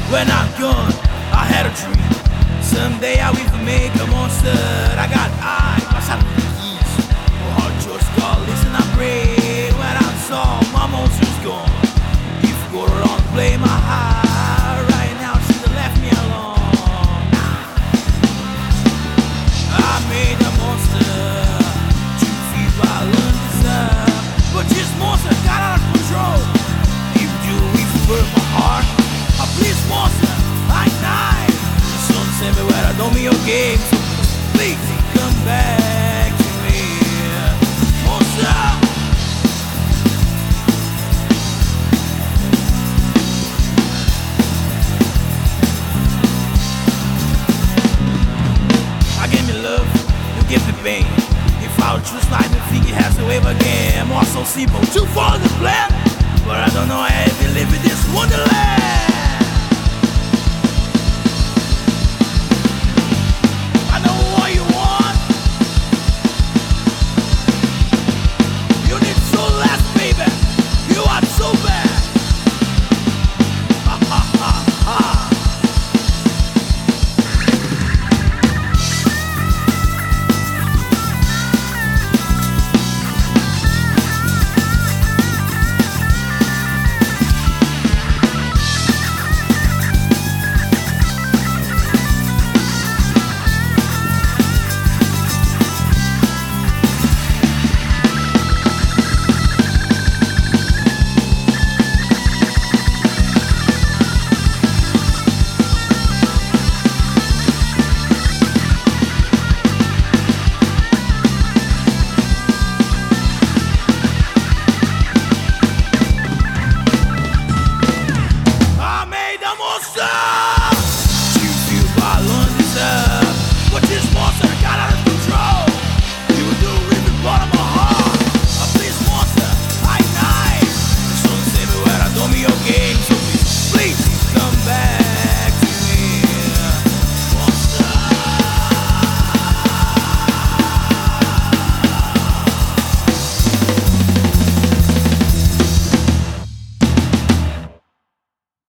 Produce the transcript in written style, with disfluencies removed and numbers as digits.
When I'm gone, I had a dream. Someday I will make a monster. I got eyes, watch out for the keys. Oh, hard just call, listen, I pray. When I saw my monster's gone. If you go around, play my heart. Right now, she done left me alone. I made a monster to feed my undeserved. But this monster got out of control. If you burn my heart, please monster, I die. The sun sent me where I don't mean your game. So please come back to me, monster. I give me love, you give me pain. If I would choose life and think it has to wave again. More so simple, too